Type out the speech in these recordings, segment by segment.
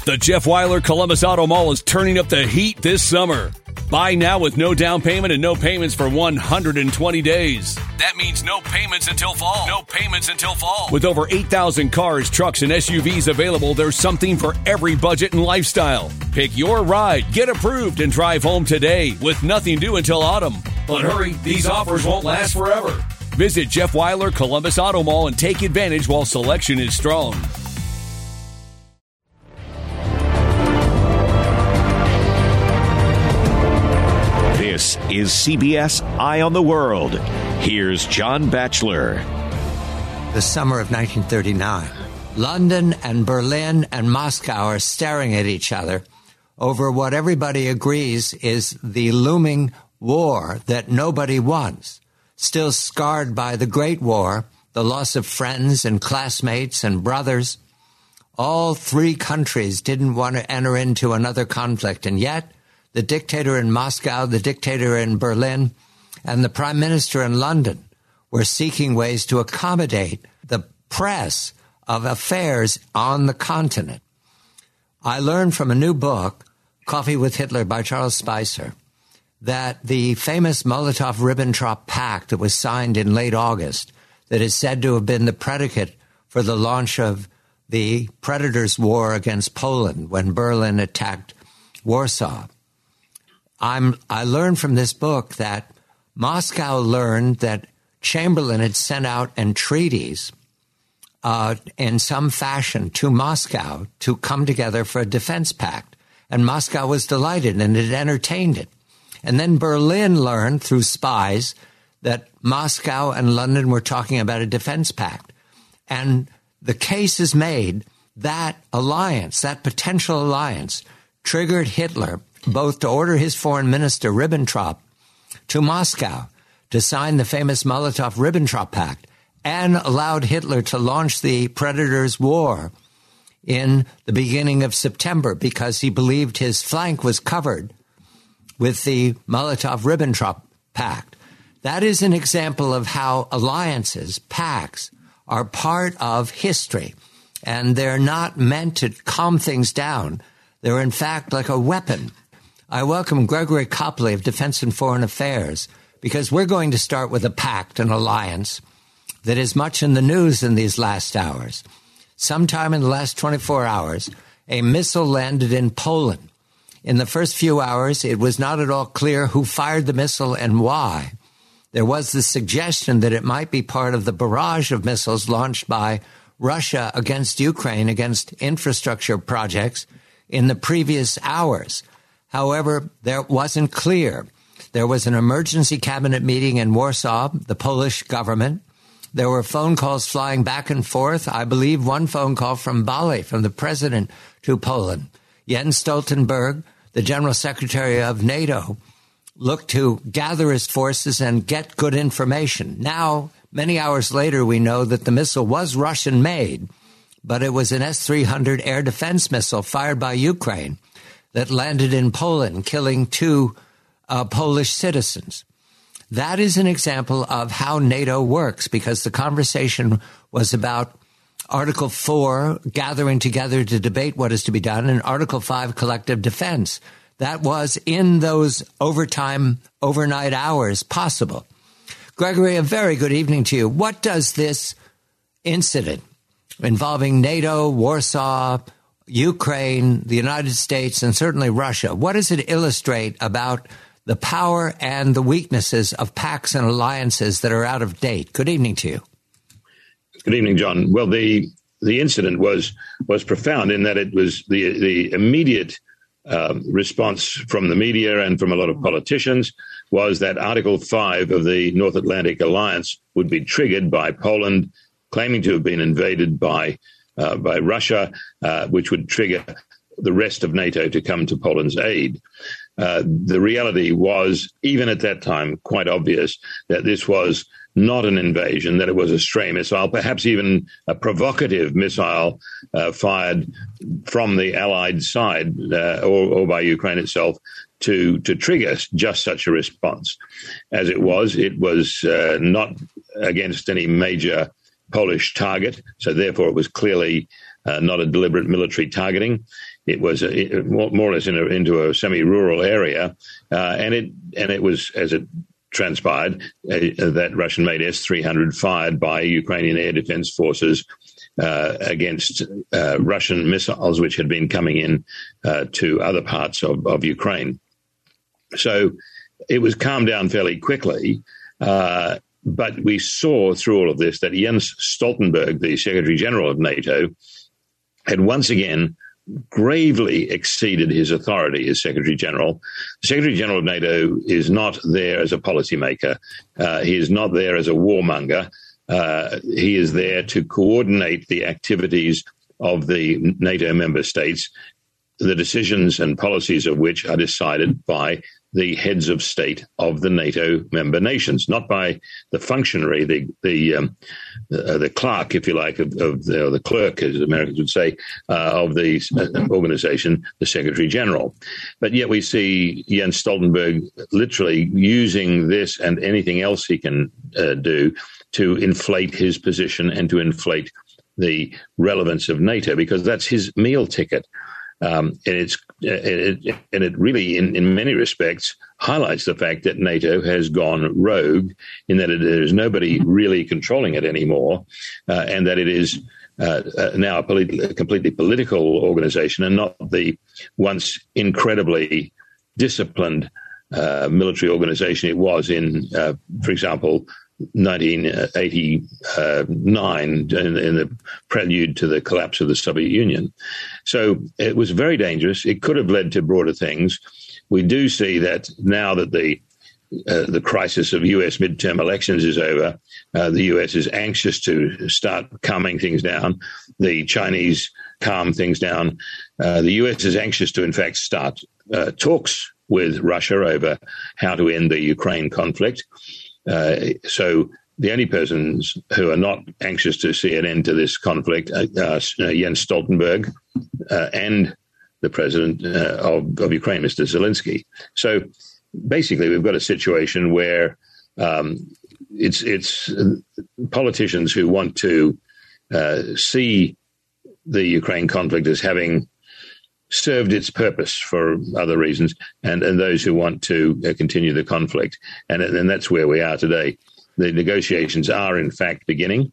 The Jeff Weiler Columbus Auto Mall is turning up the heat this summer. Buy now with no down payment and no payments for 120 days. That means no payments until fall. No payments until fall. With over 8,000 cars, trucks, and SUVs available, there's something for every budget and lifestyle. Pick your ride, get approved, and drive home today with nothing due until autumn. But hurry, these offers won't last forever. Visit Jeff Weiler Columbus Auto Mall and take advantage while selection is strong. This is CBS Eye on the World. Here's John Batchelor. The summer of 1939. London and Berlin and Moscow are staring at each other over what everybody agrees is the looming war that nobody wants. Still scarred by the Great War, the loss of friends and classmates and brothers. All three countries didn't want to enter into another conflict, and yet the dictator in Moscow, the dictator in Berlin, and the prime minister in London were seeking ways to accommodate the press of affairs on the continent. I learned from a new book, Coffee with Hitler by Charles Spicer, that the famous Molotov-Ribbentrop Pact that was signed in late August, that is said to have been the predicate for the launch of the Predators' War against Poland when Berlin attacked Warsaw. I learned from this book that Moscow learned that Chamberlain had sent out entreaties in some fashion to Moscow to come together for a defense pact. And Moscow was delighted and it entertained it. And then Berlin learned through spies that Moscow and London were talking about a defense pact. And the case is made that alliance, that potential alliance, triggered Hitler both to order his foreign minister, Ribbentrop, to Moscow to sign the famous Molotov-Ribbentrop Pact and allowed Hitler to launch the Predators' War in the beginning of September because he believed his flank was covered with the Molotov-Ribbentrop Pact. That is an example of how alliances, pacts, are part of history, and they're not meant to calm things down. They're, in fact, like a weapon. I welcome Gregory Copley of Defense and Foreign Affairs because we're going to start with a pact, an alliance, that is much in the news in these last hours. Sometime in the last 24 hours, a missile landed in Poland. In the first few hours, it was not at all clear who fired the missile and why. There was the suggestion that it might be part of the barrage of missiles launched by Russia against Ukraine, against infrastructure projects in the previous hours. However, there wasn't clear. There was an emergency cabinet meeting in Warsaw, the Polish government. There were phone calls flying back and forth. I believe one phone call from Bali, from the president to Poland. Jens Stoltenberg, the general secretary of NATO, looked to gather his forces and get good information. Now, many hours later, we know that the missile was Russian-made, but it was an S-300 air defense missile fired by Ukraine that landed in Poland, killing two Polish citizens. That is an example of how NATO works, because the conversation was about Article 4, gathering together to debate what is to be done, and Article 5, collective defense. That was in those overnight hours possible. Gregory, a very good evening to you. What does this incident involving NATO, Warsaw, Ukraine, the United States, and certainly Russia, what does it illustrate about the power and the weaknesses of pacts and alliances that are out of date? Good evening to you. Good evening, John. Well, the incident was profound in that it was the immediate response from the media and from a lot of politicians was that Article 5 of the North Atlantic Alliance would be triggered by Poland claiming to have been invaded by Russia, which would trigger the rest of NATO to come to Poland's aid. The reality was, even at that time, quite obvious that this was not an invasion, that it was a stray missile, perhaps even a provocative missile fired from the Allied side or by Ukraine itself to trigger just such a response. As it was not against any major Polish target, so therefore it was clearly not a deliberate military targeting. It was more or less into a semi-rural area, and it was, as it transpired, that Russian-made S-300 fired by Ukrainian air defense forces against Russian missiles which had been coming in to other parts of Ukraine. So it was calmed down fairly quickly, but we saw through all of this that Jens Stoltenberg, the Secretary General of NATO, had once again gravely exceeded his authority as Secretary General. The Secretary General of NATO is not there as a policymaker. He is not there as a warmonger. He is there to coordinate the activities of the NATO member states, the decisions and policies of which are decided by the heads of state of the NATO member nations, not by the functionary, the clerk, if you like, or the clerk, as Americans would say, of the organization, the Secretary General. But yet we see Jens Stoltenberg literally using this and anything else he can do to inflate his position and to inflate the relevance of NATO, because that's his meal ticket. And it really, in many respects, highlights the fact that NATO has gone rogue, in that there is nobody really controlling it anymore, and that it is now a completely political organization and not the once incredibly disciplined military organization it was in, for example, 1989 in the prelude to the collapse of the Soviet Union. So it was very dangerous. It could have led to broader things. We do see that now that the crisis of U.S. midterm elections is over, the U.S. is anxious to start calming things down. The Chinese calm things down. The U.S. is anxious to, in fact, start talks with Russia over how to end the Ukraine conflict. So the only persons who are not anxious to see an end to this conflict are Jens Stoltenberg and the president of Ukraine, Mr. Zelensky. So basically, we've got a situation where it's politicians who want to see the Ukraine conflict as having served its purpose for other reasons, and those who want to continue the conflict. And that's where we are today. The negotiations are, in fact, beginning.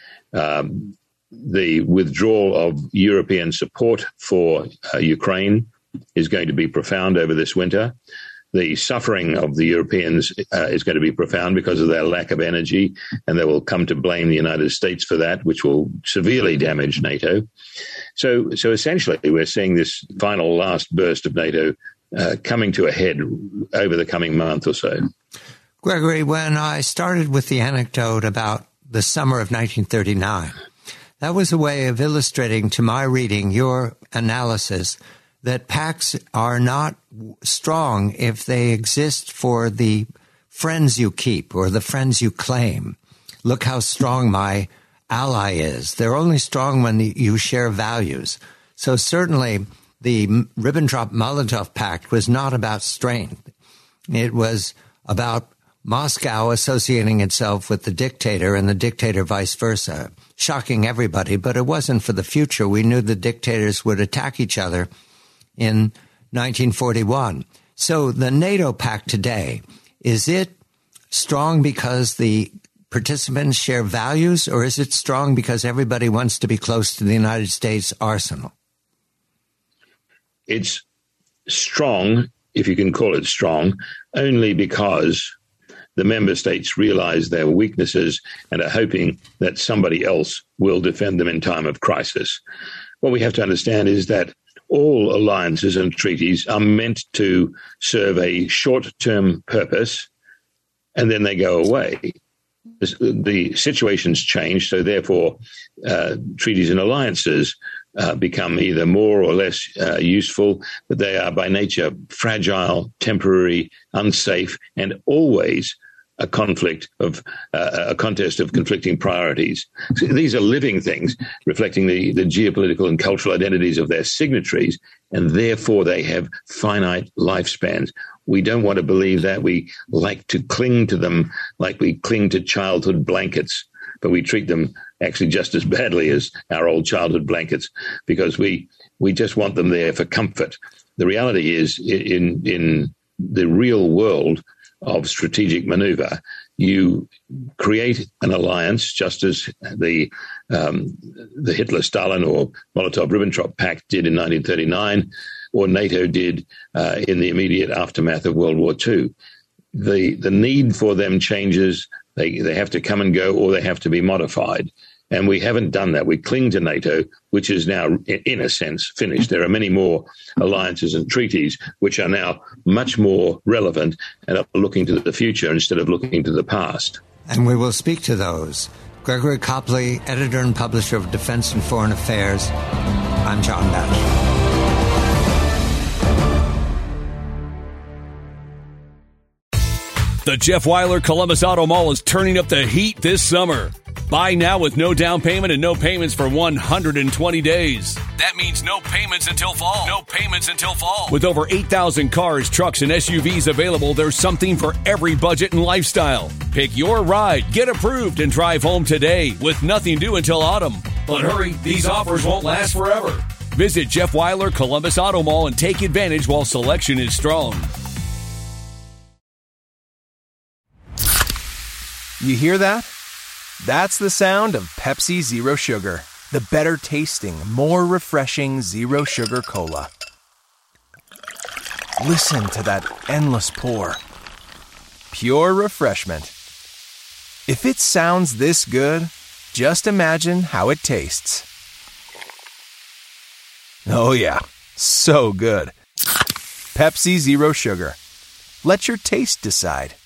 The withdrawal of European support for Ukraine is going to be profound over this winter. The suffering of the Europeans is going to be profound because of their lack of energy, and they will come to blame the United States for that, which will severely damage NATO. So essentially, we're seeing this last burst of NATO coming to a head over the coming month or so. Gregory, when I started with the anecdote about the summer of 1939, that was a way of illustrating to my reading your analysis that pacts are not strong if they exist for the friends you keep or the friends you claim. Look how strong my ally is. They're only strong when you share values. So certainly the Ribbentrop-Molotov Pact was not about strength. It was about Moscow associating itself with the dictator and the dictator vice versa, shocking everybody. But it wasn't for the future. We knew the dictators would attack each other in 1941. So the NATO pact today, is it strong because the participants share values, or is it strong because everybody wants to be close to the United States arsenal? It's strong, if you can call it strong, only because the member states realize their weaknesses and are hoping that somebody else will defend them in time of crisis. What we have to understand is that all alliances and treaties are meant to serve a short-term purpose, and then they go away. The situations change, so therefore treaties and alliances become either more or less useful, but they are by nature fragile, temporary, unsafe, and always a contest of conflicting priorities. So these are living things reflecting the geopolitical and cultural identities of their signatories, and therefore they have finite lifespans. We don't want to believe that. We like to cling to them like we cling to childhood blankets. but we treat them actually just as badly as our old childhood blankets because we just want them there for comfort. The reality is, in the real world of strategic maneuver, you create an alliance, just as the Hitler-Stalin or Molotov-Ribbentrop Pact did in 1939, or NATO did in the immediate aftermath of World War II. The need for them changes. They have to come and go, or they have to be modified. And we haven't done that. We cling to NATO, which is now, in a sense, finished. There are many more alliances and treaties which are now much more relevant and are looking to the future instead of looking to the past. And we will speak to those. Gregory Copley, editor and publisher of Defense and Foreign Affairs. I'm John Batchelor. The Jeff Weiler Columbus Auto Mall is turning up the heat this summer. Buy now with no down payment and no payments for 120 days. That means no payments until fall. No payments until fall. With over 8,000 cars, trucks, and SUVs available, there's something for every budget and lifestyle. Pick your ride, get approved, and drive home today with nothing due until autumn. But hurry, these offers won't last forever. Visit Jeff Weiler Columbus Auto Mall and take advantage while selection is strong. You hear that? That's the sound of Pepsi Zero Sugar, the better tasting, more refreshing Zero Sugar Cola. Listen to that endless pour. Pure refreshment. If it sounds this good, just imagine how it tastes. Oh yeah, so good. Pepsi Zero Sugar. Let your taste decide.